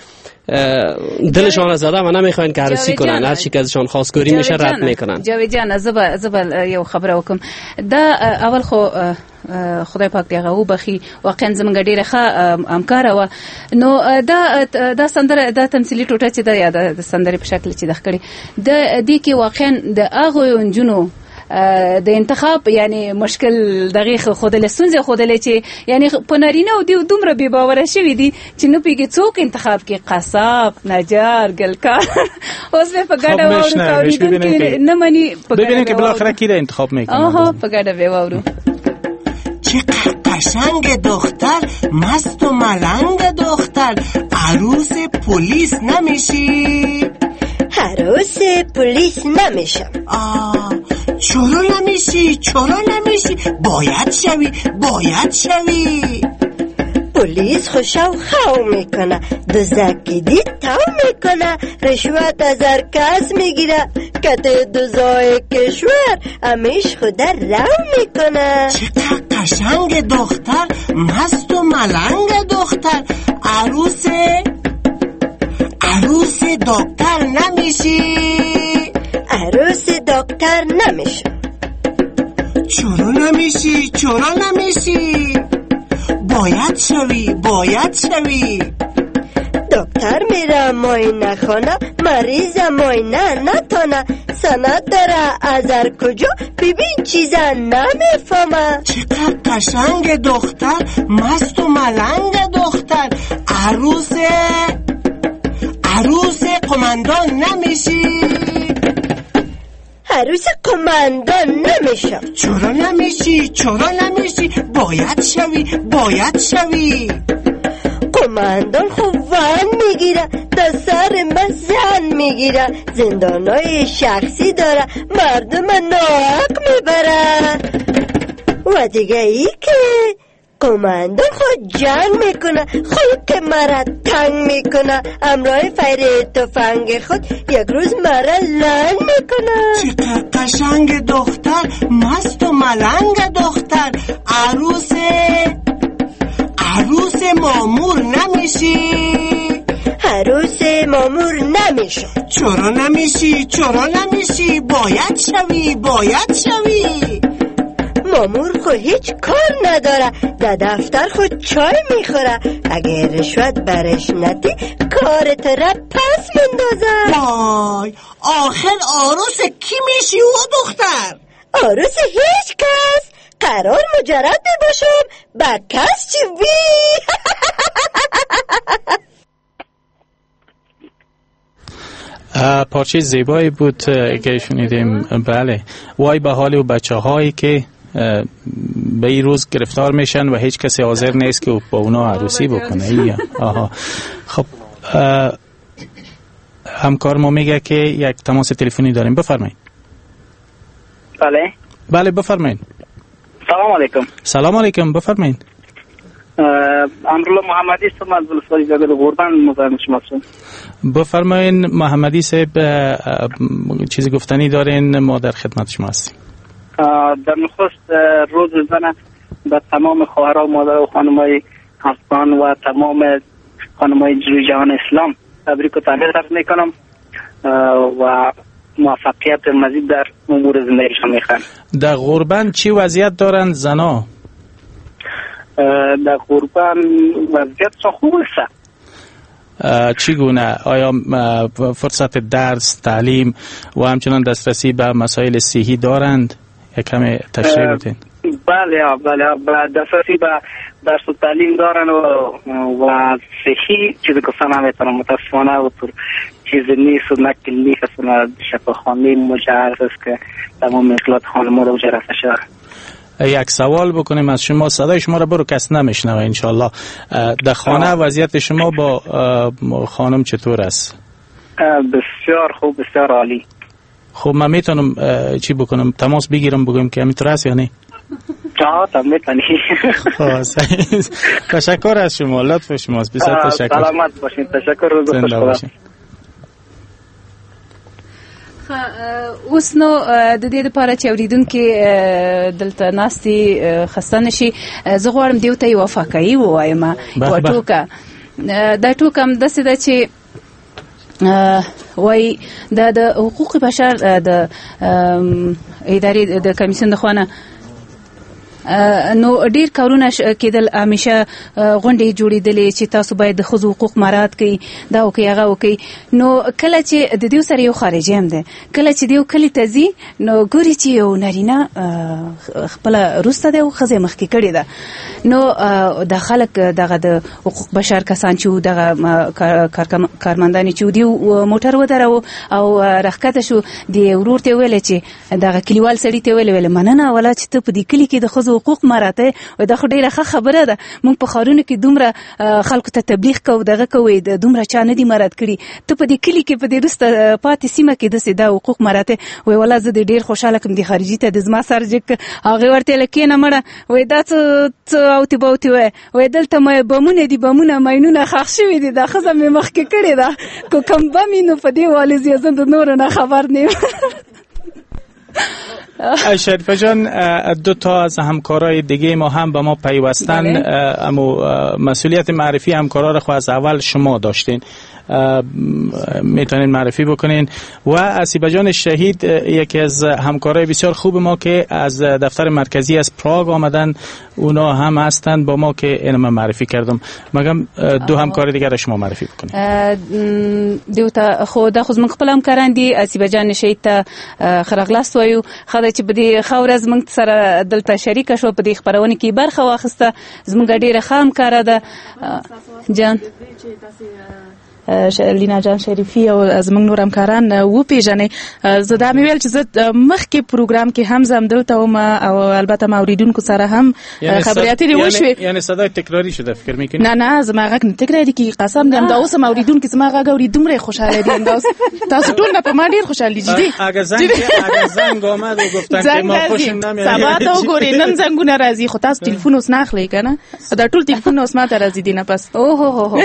دلشان از زده و نمیخواین که عروسی کنن، هر چی که ازشان خواستگاری میشه رد میکنن. جاوید جان زبا زبا یو خبره وکم دا اول خو خدای پاک دیغه او بخي واقعا زمونږ ډیره ښه همکار و. نو دا دا سندره دا تمثيلي ټوټه چې دا یاد د سندرې په شکل چې د خکړي د دې کې واقعا د هغه انجونو د انتخاب یعنی مشکل دقیق خود له سنځه خود له چې یعنی په نارینه او د دومره بي باور شوی دي چې نو پیږي څوک انتخاب کې قصاب نجار ګلکار اوس په ګډه وورو کوي نه مني په ګډه ببینیم که بالاخره کی انتخاب میکنه. آها په ګډه به وورو. چه قشنگ دختر، مست و ملنگ دختر، عروس پلیس نمیشی؟ عروس پلیس نمیشم. آه چرا نمیشی؟ چرا نمیشی؟ باید شوی، باید شوی. پلیس خوشاو خواو میکنه، دزدکی دید تاو میکنه، رشوت از هر کس میگیره، کته دوزای کشور همیش خود رو میکنه. چقدر قشنگ دختر، مست و ملنگ دختر، عروس عروس دکتر نمیشی؟ عروس دکتر نمیشم. چرا نمیشی؟ چرا نمیشی؟ باید شوی، باید شوی. دکتر میره ماینه خانه، مریض ماینه نتانه، سند داره از هر کجا ببین چیزا نمیفهمه. چقدر قشنگ دختر، مست و ملنگ دختر، عروس عروس قماندان نمیشی؟ عروس قماندان نمیشم. چرا نمیشی؟ چرا نمیشی؟ باید شوی، باید شوی. قماندان خوب وان میگیره، در سر من زن میگیره، زندانای شخصی داره، مردم ناحق میبره. و دیگه ای که قماندان خود جنگ میکنه، خلق مرا تنگ میکنه، امرای فیر تفنگ خود یک روز مرا لنگ میکنه. چقدر قشنگ دختر، مست و ملنگ دختر. عروس عروس مامور نمیشی؟ عروس مامور نمیشم. چرا نمیشی؟ چرا نمیشی؟ باید شوی، باید شوی. مامور خود هیچ کار نداره، در دفتر خود چای میخوره، اگه رشوت برش ندی کارت را پس مندازه. وای، آخر عروس کی میشی او دختر؟ عروس هیچ کس. قرار مجرد باشم با کس چی بی. پارچه زیبایی بود که شنیدیم. بله، وای به حال و بچه هایی که به این روز گرفتار میشن و هیچ کسی حاضر نیست که با اونا عروسی بکنه. آها. خب همکار ما میگه که یک تماس تلفنی داریم. بفرمایید. بله بله بفرمایید. سلام علیکم. سلام علیکم، بفرمایید. امرالله محمدی هستم از ولسوالی جاگل غربان مزاحم شما هستم. بفرمایید محمدی صاحب، چیزی گفتنی دارین؟ ما در خدمت شما هستیم. در نخست روز زن به تمام خواهرها و مادر و خانمای افغان و تمام خانمای جلوی جهان اسلام تبریک و تهنیت عرض میکنم و موفقیت مزید در امور زندگیشان میخوام. در غربان چی وضعیت دارند زنا؟ در غربان وضعیت خوب است. چگونه؟ آیا فرصت درس، تعلیم و همچنان دسترسی به مسائل صحی دارند؟ یک کمی تشریح بدین. بله بله، دسترسی به درس و تعلیم دارن و و صحی چیزی که سن نمیتونم متاسفانه و طور چیز نیست و نکل نیست. اصلا شفاخانه مجهز است که تمام اطلاعات خانم رو جرفته شده. یک سوال بکنیم از شما، صدای شما رو برو کس نمیشنوه انشالله. در خانه وضعیت شما با خانم چطور است؟ بسیار خوب، بسیار عالی. خب من میتونم چی بکنم؟ تماس بگیرم بگم که همینطور است یا نه؟ آه تا میتونی. تشکر از شما، لطف شماست. بسیار تشکر. سلامت باشین. تشکر. روز خوش. اوس نو د دې لپاره چې اوریدونکو دلته ناستي خسته نشي، زه غواړم دیو ته یو واقعي ووایم. یو ټوکه دا ټوکه هم داسې ده چې وای د حقوق بشر د ادارې د کمیسیون د خوانه نو ډیر کارونه کېدل، همیشه غونډې جوړېدلې چې تاسو باید د ښځو حقوق مراعات کړئ، دا وکړئ هغه وکړئ. نو کله چې د دیو سره یو خارجي هم دی، کله چې دیو کلي ته ځي نو ګوري چې یو نارینه خپله روسته دی او ښځه یې مخکې کړې ده. نو د خلک دغه د حقوق بشر کسان چې وو، دغه کارمندانې چې وو، دیو موټر ودروه او راښکته شو. د ورور ته ویل چې دغه کلیوال سړي ته ویل ویل مننه ولا چې ته په دې کلي کې د ښځو حقوق مراته و دا خو ډیره ښه خبره ده. موږ په ښارونو کې دومره خلکو ته تبلیغ کوو، دغه کوي، دومره چا نه دي مراد کړي، ته په دې کلي کې په دې وروسته پاتې سیمه کې داسې دا حقوق مراته وایي. والله زه د ډېر خوشحاله کوم د خارجي ته د زما سر جګ. هغې ورته ویله کېنه مړه، وایي دا څه څه اوتې باوتې وایي، وایي دلته بمونه دي، بمونه ماینونه ښخ شوي دي، دا ښځه مې مخکې کړې ده، که کوم بم وي نو په دې والې زه د نورو نه خبر نه یم. شریفه جان، دو تا از همکارای دیگه ما هم به ما پیوستن، اما مسئولیت معرفی همکارا رو خود از اول شما داشتین، میتونین معرفی بکنین. و اسیبه جان شهید یکی از همکارای بسیار خوب ما که از دفتر مرکزی از پراگ آمدن، اونا هم هستند با ما که اینم معرفی کردم. مگم دو همکار دیگر شما معرفی بکنین. دیوتا خود خود من خپل همکاران دي. اسیبه جان شهید ته خرغلاست وایو، خدای چې بده خورز موږ سره دلته شریک شو، په دې خبرونه کې برخه واخسته. زموږ ډیره خام کار ده جان. لینا جان شریفی او زموږ نور همکاران و پیژنې. زه دا مې ویل چې زه مخکې پروګرام کې هم زم دلته وم او البته ما اوریدونکو سره هم خبرې اترې وشوې. یعنی صدای تکراری شده فکر میکنی؟ نه نه زما غږ نه تکراری کی قسم دیم دا اوس ما اوریدونکو زما غږ اوري دومره خوشاله دي انداز تاسو ټول نه په ما ډیر خوشاله دي. اگه زنگ اگه زنگ اومد و گفتن که ما خوشم نمیاد سبا ته وګورئ نن زنګونه راځي خو تاسو ټلیفون اوس نه اخلئ کنه دا ټول ټلیفون اوس ما ته راځي دي نه پس او هو هو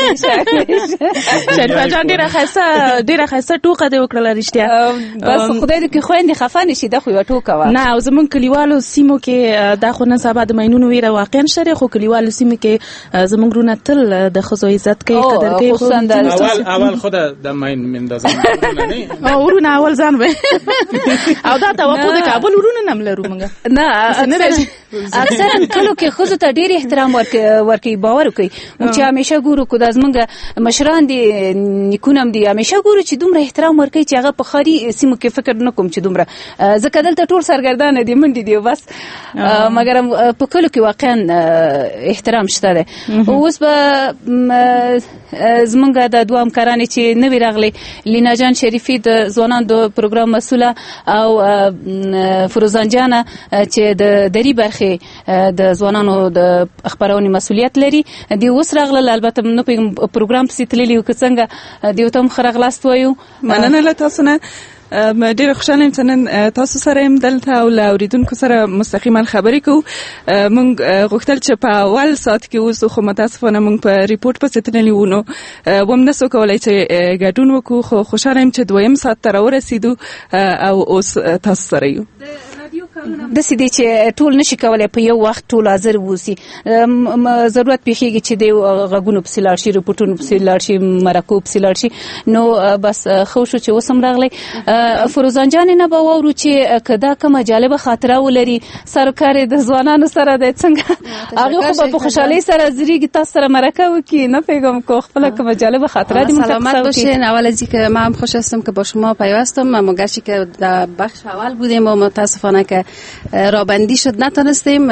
شریفه جان ډیره خاصه ډیره خاصه ټوکه دی وکړه رښتیا. بس خدای دې کې خويندې خفه نشي دا خو یو ټوکه و. نه او زمون کلیوالو سیمو کې دا خو نه سبا د مینونو ویره واقعا شری خو کلیوالو سیمو کې زمون رونه تل د خزو عزت کوي قدر کوي. اول اول خود د مین مندازم نه او ورونه اول ځان به او دا توقع د کابل ورونه نم لرو موږ نه اکثرا کلو کې خزو ته ډیر احترام ورکوي باور کوي چې همیشه ګورو کو د زمونږ مشران دي نیکونم دي همیشه ګورو چې دومره احترام ورکوي چې هغه په خاري سیمو کې فکر نه کوم چې دومره ځکه دلته ټول سرګردان دي منډي دي بس مګر په کلو کې واقعا احترام شته ده. اوس به زمونږ د دوه همکارانې چې نوې راغلي لینا جان شریفی د ځوانان د پروګرام مسوله او فروزان جان چې د دری برخه د ځوانانو د خبرونې مسولیت لري دی اوس راغله. البته نو په پروګرام پسې تللی و که څنګه دی ته مخرغلاست وایو. مننه له تاسو نه ډیره خوشاله یم چې نن تاسو سره یم دلته او له اوریدونکو سره مستقیما خبرې کوو. موږ غوښتل چې په اول ساعت کې اوسو خو متاسفانه موږ په ریپورټ پسې تللي وو نو وم نسو کولی چې ګډون وکړو خو خوشاله یم چې دویم ساعت ته راورسېدو او اوس تاسو سره یو. داسې دی چې ټول نشي کولی په یو وخت ټول حاضر ووسي. ضرورت پیښیږي چې د غږونو پسې لاړ شي ریپورټونو پسې لاړ شي مرکو پسې لاړ شي نو بس ښه شو چې اوس هم راغلی. فروزان جان نه به واورو چې که دا کومه جالبه خاطره ولري سروکار د ځوانانو سره دی څنګه هغې خو به په خوشحالۍ سره ځریږي تاسو سره مرکه وکړي نه پوهېږم که خپله کومه جالبه خاطره دې سلامت باشین. اول از اینکه من هم خوش هستم که با شما پیوستم. ما گرچه که در بخش اول بودیم و متاسفانه که رابندی شد نتونستیم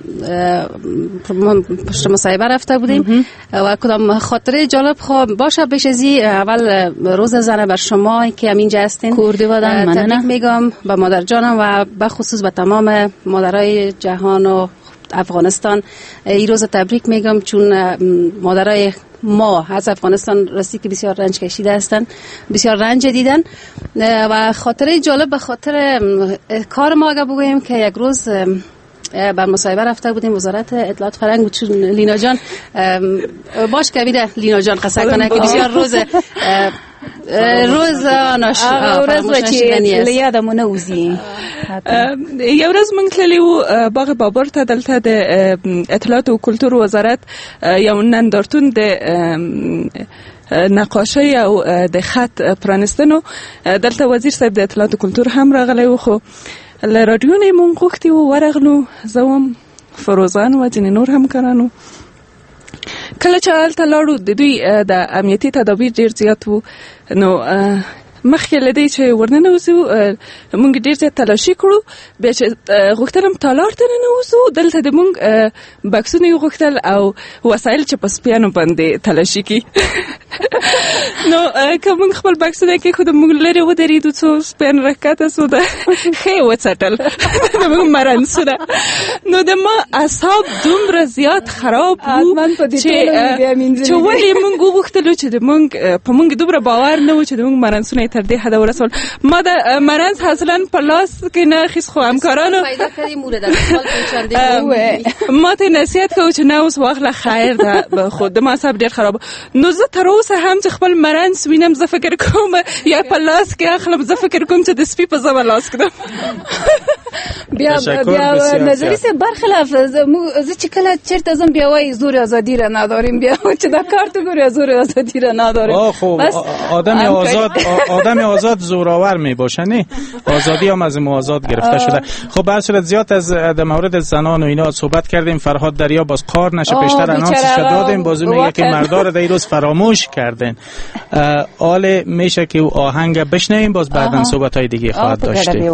پشت مصاحبه رفته بودیم و کدام خاطره جالب خواه باشه بیش از این اول روز زن بر شما که همینجا هستین کوردی بادن مننه میگم به مادر جانم و به خصوص به تمام مادرای جهان و افغانستان این روز تبریک میگم چون مادرای ما از افغانستان راستی که بسیار رنج کشیده هستن بسیار رنج دیدن و خاطره جالب به خاطر کار ما اگه بگوییم که یک روز بر مصاحبه رفته بودیم وزارت اطلاعات فرهنگ بود چون لینا جان باش کبیره لینا جان قصه کنه که بسیار روز روز ناش روز چې لیادمونه وزي یو ورځ موږ تللي وو باغ بابر ته دلته د اطلاعات او کلتور وزارت یو نندارتون د نقاشۍ او د خط پرانستنو دلته وزیر صاحب د اطلاعات او کلتور هم راغلی و خو له رادیو نه موږ غوښتي وو ورغلو زه وم فروزان و ځینې نور همکارانو. کله چې هلته لاړو د دوی د امنیتي تدابیر ډېر زیات وو نو مخکې له دې چې ورننوځو موږ ډېر زیات تلاشي کړو بیا چې غوښتلم تالار ته ننوځو دلته د موږ بکسونه یې غوښتل او وسایل چې په سپیانو باندې تلاشي کړي نو که موږ خپل بکسونه کېښودو موږ لرې ودرېدو څو سپیان راښکته سو د ښه یې وڅټل د موږ مرنسونه نو د ما اعصاب دومره زیات خراب وو چې ولې موږ وغوښتلو چې د موږ په موږ دومره باور نه و چې د موږ مرنسونه تر دې حده ورسول. ما د مرنس اصلا په لاس کې نه اخیست خو همکارانو ما ته نصیحت کوو چې نه اوس واخله خیر ده خو د ما اعصاب ډېر خراب نو زه تر اوسه هم چې خپل مرنس وینم زه فکر کوم یا په لاس کې اخلم زه فکر کوم چې د سپي په ځای لاس کړم. بیا بیا نظری سے برخلاف زه چې کله چیرته زم بیا وای زور ازادی را نداریم بیا چې دا کارت ګوري زور ازادی را نداریم. خب آدم آزاد آدم آزاد زوراور می باشه نه آزادی هم از آزاد گرفته شده. خب به هر صورت زیاد از در مورد زنان و اینا صحبت کردیم. فرهاد دریا باز قار نشه پیشتر انانسش دادیم باز میگه که مردار در روز فراموش کردن. آل میشه که او آهنگ بشنویم باز بعداً صحبت های دیگه خواهد داشتیم.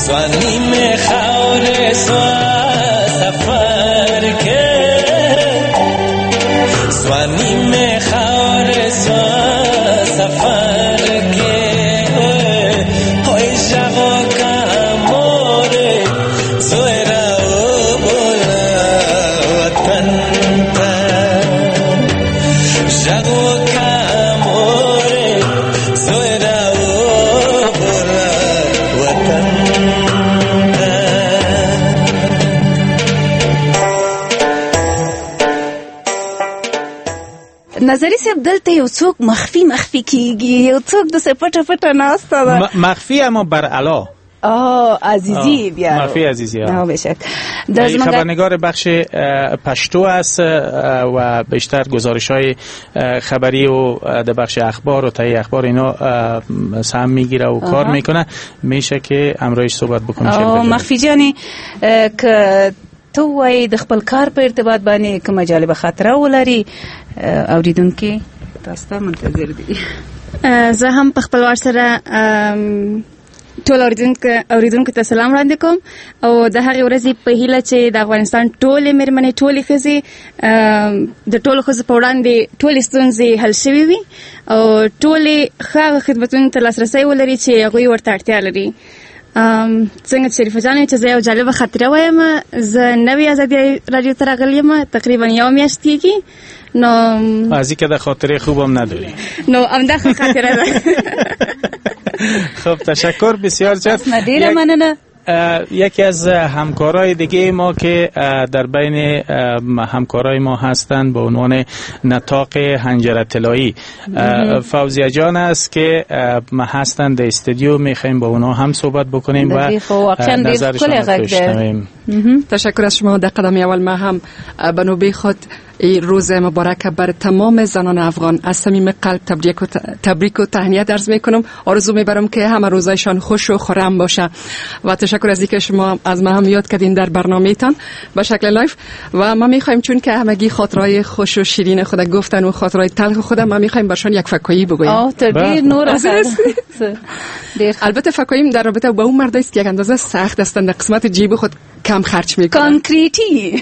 سوانی می خور سوا سفر که سوانی می خور سوا سفر که های شغا کاموره زویرا و بولا وطن تا شغا کاموره زویرا و بولا وطن نظری صاحب دلته یو څوک مخفي مخفي کیږي، یو څوک د سپټه پټه ناسته ده. مخفي اما بر علا. آه عزیزی بیا مخفی عزیزی ها بشک خبرنگار بخش پشتو است و بیشتر گزارش های خبری و در بخش اخبار و تایی اخبار اینا سهم میگیره و کار میکنه. میشه که امروز صحبت بکنیم. مخفی جانی که تو وای د خپل کار په ارتباط باندې کوم جالب خاطره ولري اوریدونکو تاسو ته منتظر دي. زه هم په خپل وار سره ټول اوریدونکو اوریدونکو ته سلام وړاندې کوم او د هغې ورځې په هیله چې د افغانستان ټولې مېرمنې ټولې ښځې د ټولو ښځو په وړاندې ټولې ستونزې حل شوې وي او ټولې ښه هغه خدمتونو ته لاسرسی ولري چې هغوی ورته اړتیا لري. څنګه چې شریفه جانې چې زه یو جالبه خاطره وایم، زه نوې ازادي رادیو ته راغلی یم، تقریبا یو میاشت کېږي. نو از اینکه د خاطره خوبم نداری. نو همدا خاطره ده. خب تشکر بسیار جد. ډیره مننه. یکی از همکارای دیگه ما که در بین همکارای ما هستند به عنوان نطاق حنجره طلایی فوزیه جان است که هستند در استودیو. میخوایم با اونا هم صحبت بکنیم و نظرشون رو بشنویم. تشکر از شما. در قدم اول ما هم به نوبه خود این روز مبارک بر تمام زنان افغان از صمیم قلب تبریک و تبریک و تهنیت عرض میکنم. آرزو میبرم که همه روزایشان خوش و خرم باشه و تشکر از اینکه شما از ما هم یاد کردین در برنامه‌تان به شکل لایف. و ما میخوایم چون که همگی خاطرای خوش و شیرین خود گفتن و خاطرای تلخ خود، ما میخوایم برشان یک فکایی بگوییم. آه تدبیر نور است. البته فکاییم در رابطه با اون مردایی است که یک اندازه سخت هستند، در قسمت جیب خود کم خرج میکنن. کانکریتی.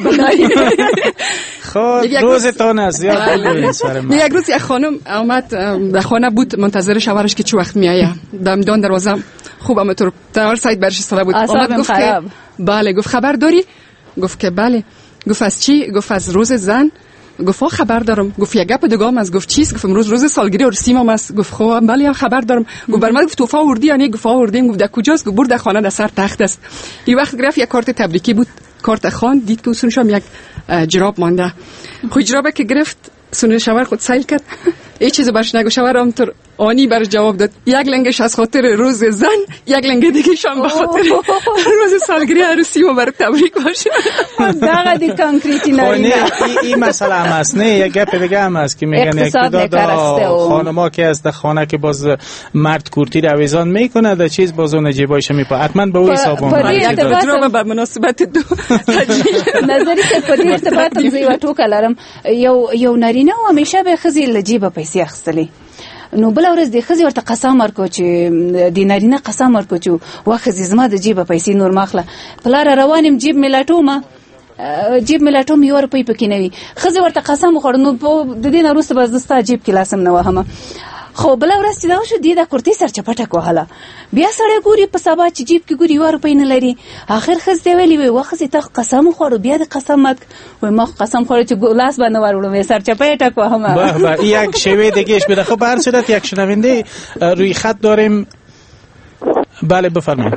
خب روزتان از زیاد بگویید. یک روز یک خانم آمد در خانه بود، منتظر شوهرش که چه وقت میایه. دم دروازه خوبم تو در سایت برش سالا بود. آمد گفت که بله. گفت خبر داری؟ گفت که بله. گفت از چی؟ گفت از روز زن. گفت خبر دارم. گفت یک گپ دیگه از گفت چیست؟ گفت امروز روز سالگیری ارسیمم است. گفت خب بله خبر دارم. گفت بر من گفت توفا آوردی یا نه؟ گفت آوردیم. گفت در کجاست؟ گفت برد در خانه در سر تخت است. این وقت گرفت یک کارت تبریکی بود، کارت خان، دید که اصولش هم یک جراب مانده. خود جرابه که گرفت سونه شوهر خود سیل کرد، هیچ چیز برش نگو. شوهر هم تر آنی برش جواب داد، یک لنگش از خاطر روز زن، یک لنگ دیگه شام به خاطر روز سالگیری عروسی و برات تبریک باشه. داغ دی کانکریتی نرینه. این مسئله هم است نه، یک گپ دیگه هم است که میگن یک تعداد خانما که از خانه که باز مرد کورتی رو اویزان میکنه در چیز باز اون جیبایش میپا حتما به اون حساب اون یک جراب به مناسبت دو نظری که په دې ارتباط هم زه یو ټوکه لرم. یو یو نارینه و همیشه به ښځې له جیبه پیسې اخیستلې، نو بل ورځ د ښځې ورته قسم ورکړو چې د نارینه قسم ورکړو چې وا ښځې زما د جیبه پیسې نور مه اخله. پلاره روان یم جیب مې لټومه جیب مې لټوم یو روپۍ پکې نه وي. ښځې ورته قسم وخوړ نو د دې نه وروسته به زه ستا جیب کې لاس هم نه وهمه. خو بله ورځ چې دغه شو دې د کورتۍ سر چپټک وهله. بیا سړی ګوري په سبا چې جیب کې ګوري یوه روپۍ نه لري. آخر ښځې ته ویلي وی وا ښځې ته قسم وخوړو بیا د قسم مات وی ما خو قسم خوړو چې لاس به نه ور وړم سر چپه ټک وهمه. به به یک شیوه دیگهش بده. خب به هر صورت یک شنونده روی خط داریم. بله بفرمایید.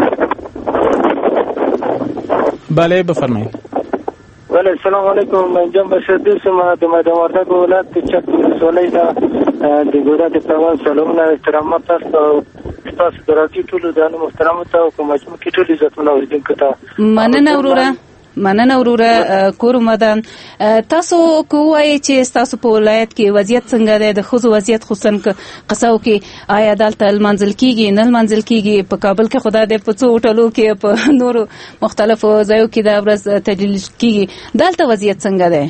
بله بفرمایید. بله سلام علیکم. من جان بشیر دوستم د میدان وردګ ولایت چک ولسوالۍ دا د ګورا د پروان سلامونه احترامات تاسو تاسو دراتي ټول د محترمات او کوم مجموع کې ټول عزتونه اوریدونکو ته مننه وروره. مننه وروره کور مدان. تاسو کوی چې تاسو په ولایت کې وضعیت څنګه دی؟ د ښځو وضعیت خصوصا قصاو کې آیا دلته المنزل کېږي نه المنزل کېږي؟ په کابل کې خدا دې په څو هوټلو کې په نورو مختلفو ځایو کې دا ورځ تجلیل کېږي، دلته وضعیت څنګه دی؟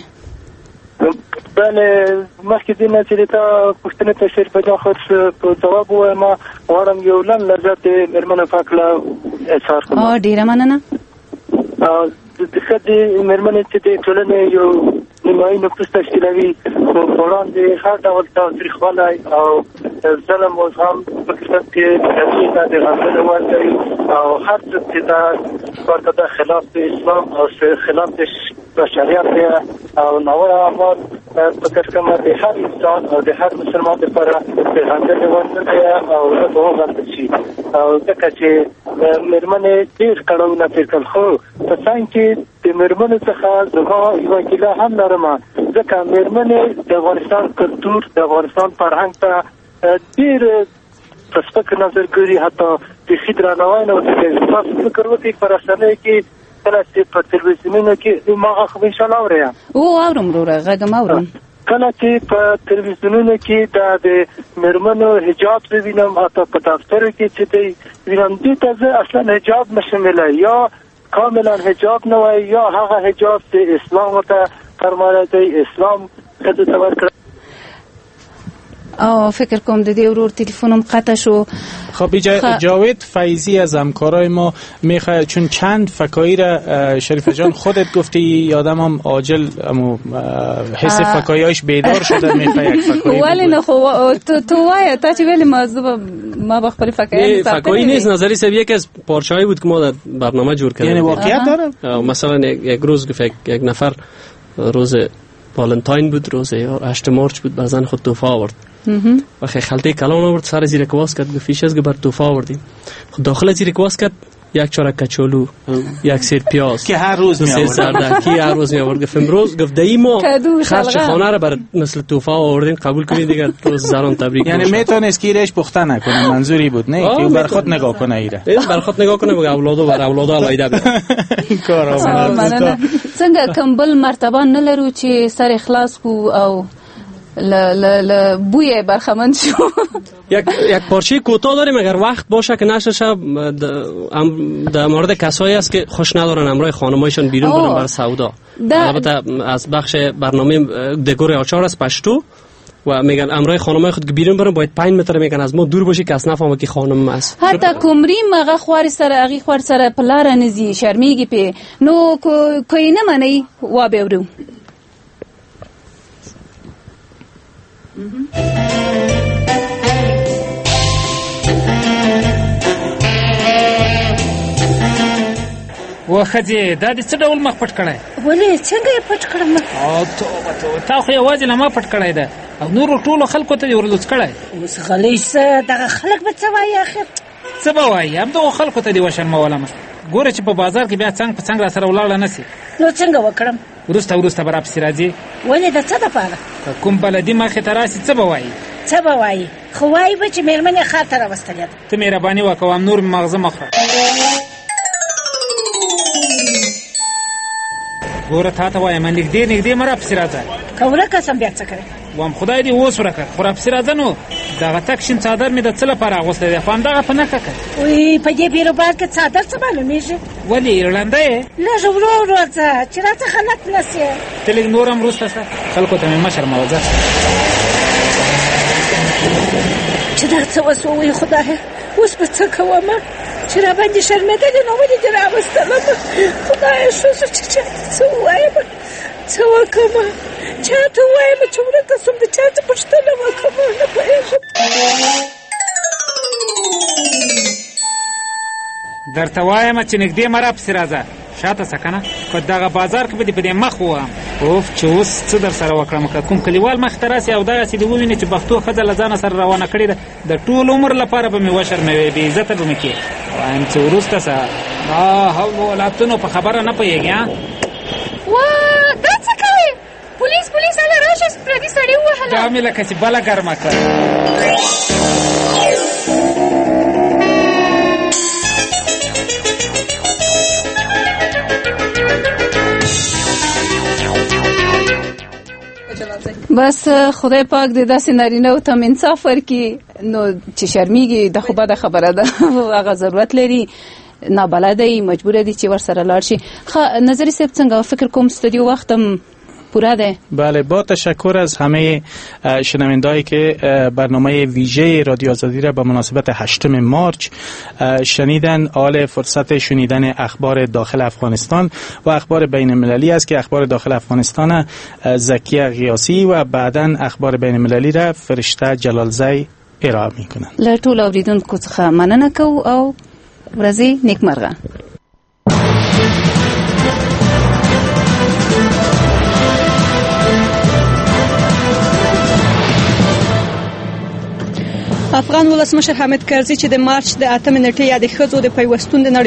بله مخکې دې نه چې تا پوښتنې ته شریف جان خود په ځواب ووایم، غواړم یو لنډ نظر د مېرمنو په هکله اظهار کوم. اه ډیره مننه. د ښځې مېرمنې چې د ټولنې یو نیمایي نفوس تشکیلوي، په وړاندې هر ډول تاوتریخوالی او ظلم اوس هم په کسب کې هغې ته د غندلو وړ دی او هر څه چې دا ورته د خلاف د اسلام او خلاف د بشریت دی او ناوړه اعمال فکر کوم د هر انسان او د هر مسلمان لپاره د غندلو وړ نه دی او ورته وغندل شي. او ځکه چې مېرمنې ډېر کړاوونه تېر کړل، خو په څنګ کې د مېرمنو څخه زما یوه ګیله هم لرم، ځکه مېرمنې د افغانستان کلتور، د افغانستان فرهنګ ته ډېر په سپک نظر ګوري، حتی بیخي درناوی نه ورته کوي. تاسو فکر وکړئ په رسنیو کې کله چې په تلویزیونونو کې ما خو انشاءالله اورم او اورم وروره غږ م اورم کله چې په تلویزیونونو کې دا د مېرمنو حجاب وینم، حتی په دفترو کې چې دی وینم، دې ته زه اصلا حجاب نه شمیله، یا کاملا حجاب نه وای یا هغه حجاب چې اسلام ورته فرمایلی دی، اسلام ښځو ته ورکړی. آه فکر کنم دیدی ورور تلفنم قطع شو. خب جا... خ... جاوید فیضی از همکارای ما میخواد، چون چند فکایی را شریفه جان خودت گفتی یادم هم عاجل امو حس فکاییش بیدار شده، میخواد یک فکایی ولی نه خو تو تو وای تا چه ولی موضوع ما بخبری فکایی فکایی نیست، نظری سب یک از پارچه‌ای بود که ما در برنامه جور کردیم. یعنی واقعیت داره. مثلا یک روز گفت یک نفر روز والنتاین بود، روز هشت مارچ بود، بعضن خود تحفه آورد و خیلی خلطه کلان آورد، سر زیر کواس کرد، گفت فیش از بر تحفه آوردیم. خود داخل زیر کواس کرد یک چارک کچالو، یک سیر پیاز که هر روز می آورد، سردکی هر روز می آورد. گفت امروز گفت دایی ما خرچ خانه را بر مثل تحفه آوردیم، قبول کنید دیگر روز زران تبریک. یعنی میتونست که ایرش پخته نکنه، منظوری بود نه که بر خود نگاه کنه ایره، بر خود نگاه کنه بگه اولادو بر اولادو علایده بده. کارا څنګه کمبل مرتبه نه لرو چې سر اخلاص کو او ل ل ل بوی برخمن شو. یک یک پارچه کوتاه داریم اگر وقت باشه که نشه شب در مورد کسایی است که خوش ندارن امرای خانمایشان بیرون برن بر سودا. البته از بخش برنامه دگور آچار است پشتو و میگن امرای خانمای خود که بیرون برن باید پنج متر میگن از ما دور باشی که از نفهمه که خانم است. حتی کومری مغه خوار سره اغي خوار سره پلار نزي شرمېږي په نو کوی نه منی و به ورو. و خځې دا د څه ډول مخ پټ کړی؟ ولې څنګه یې پټ کړم؟ او توبه توبه، تا خو یوازې له ما پټ کړی ده او نورو ټولو خلکو ته دې ورلوڅ کړی. اوس غلی څه دغه خلک به څه وایي آخر؟ څه به وایي؟ همدغو خلکو ته دې وشرمولمه. ګوره چې په بازار کې بیا څنګ په څنګ را سره ولاړه نه سي. نو څنګه وکړم؟ وروسته وروسته به راپسې راځې. ولې د څه دپاره؟ که کوم بلدي مخې ته راسي څه به وایي؟ څه به وایي؟ خو وایي به چې مېرمن یې ښار ته راوستلې ده. ته مهرباني وکړه هم نور مې مغزه مه خوره. ګوره تا ته وایم نږدې نږدې مه راپسې راځه. که ورکه سم بیا څه کوې؟ وایم خدای دې اوس ورکه، خو راپسې راځه. نو دغه تک شین څادر مې د څه لپاره اغوستی دی؟ خو همدغه په نښه کړه. وی په دې بیروبار کې څادر څه معلومېږي؟ ولې ړنده یې؟ لږ ورو ورو ځه چې راته خلک نه سي. ته لږ نور هم وروسته شه، خلکو ته مې مه شرموه. ځه چې دا څه وسووي خدایه، اوس به څه کومه چې را باندې شرمېدلې نو ولې دې راوستلم؟ خدایه ښځو چې چاته څه ووایم، څه وکړمه؟ چاته ووایم چې ورکه سوم؟ د چا څه پوښتنه وکړم؟ نه پوهېږم. درته وایم چې نږدې مه راپسې راځه، شاته څه که نه؟ په دغه بازار کې به دې په دې مخ ووهم. اوف چې اوس څه در سره وکړم؟ که کوم کلیوال مخې ته راسي او دغسې دې وویني چې پښتو ښځه له ځانه سره روانه کړې ده، د ټول عمر لپاره به مې وشرموې، بې عزته به مې کړې. وایم چې وروسته څه لا حول ولا قوه، په خبره نه پوهېږې؟ وا دا څه کوې؟ پولیس پولیس هله راشه، پردي سړي ووهله. دا مې لکه چې بله ګرمه کړه. بس خدای پاک دې داسې نارینه‌و ته انصاف ورکړي، نو چې شرمېږي د خو بده خبره ده. هغه ضرورت لري، نابلده یې، مجبوره دي چې ورسره لاړ شي. ښه نظري صاحب څنګه؟ فکر کوم ستډیو وخت هم پوره ده. بله، با تشکر از همه شنوندهایی که برنامه ویژه رادیو آزادی را به مناسبت هشتم مارچ شنیدن. آل فرصت شنیدن اخبار داخل افغانستان و اخبار بین المللی است که اخبار داخل افغانستان زکیه غیاسی و بعداً اخبار بین المللی را فرشته جلالزی ارائه میکنن. له ټول اوریدونکو څخه مننه کوو او ورځې نیکمرغه. افغان ولسمشر حامد کرزي چې د مارچ د اتمې نېټې یا د ښځو د پیوستون د